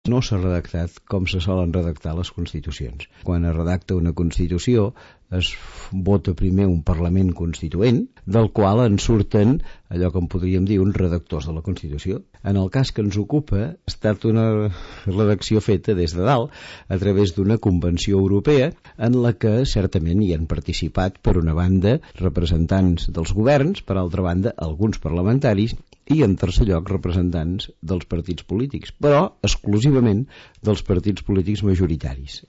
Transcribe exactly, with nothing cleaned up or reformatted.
No s'ha redactat com se solen redactar les Constitucions. Quan es redacta una Constitució es vota primer un Parlament Constituent, del qual en surten allò que en podríem dir uns redactors de la Constitució. En el cas que ens ocupa, ha estat una redacció feta des de dalt a través d'una Convenció Europea en la que certament hi han participat, per una banda, representants dels governs, per altra banda, alguns parlamentaris, i en tercer lloc representants dels partits polítics, però exclusivament dels partits polítics majoritaris.